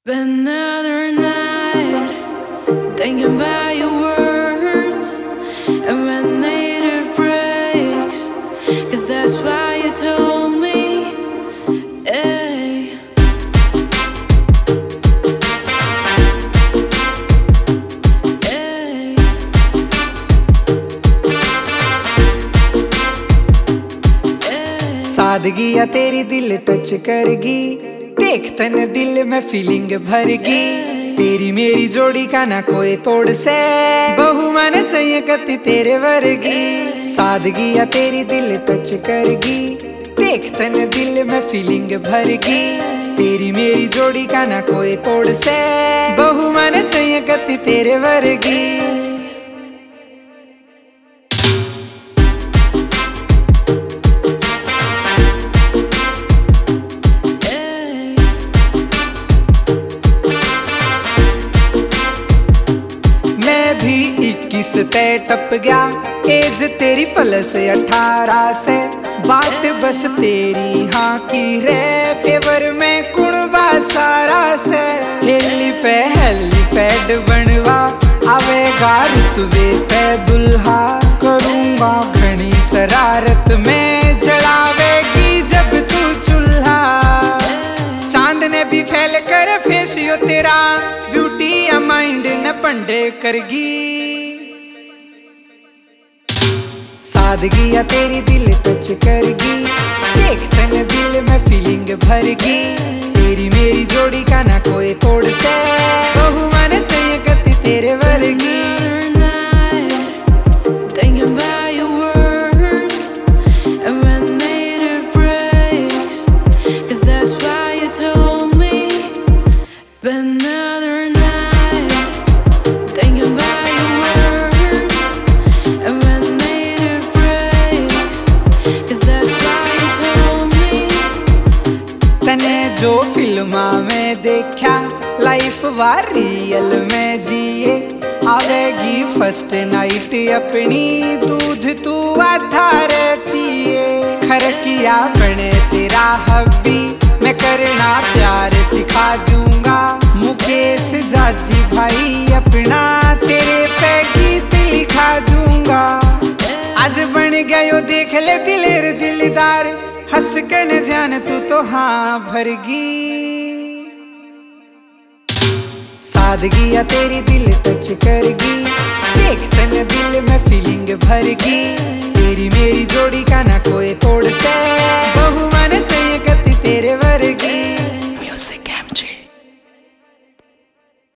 Another night, thinking about your words, and when nature breaks, 'cause that's why you told me, hey. Hey. Hey. सादगी या तेरी दिल touch करगी, देख तन दिल में फीलिंग भरगी। तेरी मेरी जोड़ी का ना कोई तोड़ से, बहु मन चाहिए कति तेरे वर्गी। सादगी या तेरी दिल टच करगी, देख तन दिल में फीलिंग भरगी। तेरी मेरी जोड़ी का ना कोई तोड़ से, बहु मन चाहिए कति तेरे वर्गी। भी 21 तय टप गया, एज तेरी प्लस 18 से। बात बस तेरी हाँ की रे, फेवर में कुणबा सारा से। हेली पे हेलीपैड बनवा, आवेगा रुतबे पे दुल्हा। करूँगा घनी शरारत में, जलावेगी जब तू चूल्हा। चांद ने भी फैल कर फेसियो तेरा, ब्यूटी या माइंड न पंडे करगी। सादगी या तेरी दिल टच करगी, देख तन दिल में फीलिंग भरगी। तेरी मेरी जोड़ी का ना कोई तोड़ से, बहु मन चाहिए कति तेरे वर्गी। Another night, thinking about your words, and when later breaks, 'cause that's why you told me। तने जो फिल्मा में देखा, लाइफ वा रियल में जिए। आवेगी फर्स्ट नाइट अपनी, दूध तू आधार पिए। खरकिया बने तेरा हब्बी, मैं करना प्यार सिखा दूंगा। मुकेश जाजी भाई अपना, तेरे पे गीत लिखा दूंगा। आज बन गया यो देख ले दिलेर दिलदार, हंस के न जान तू तो हाँ भरगी। सादगी या तेरी दिल टच करगी, देख तन दिल में फीलिंग भरगी। तेरी मेरी जोड़ी का ना कोई तोड़ से, बहु मन चाहिए कति तेरे वर्गी।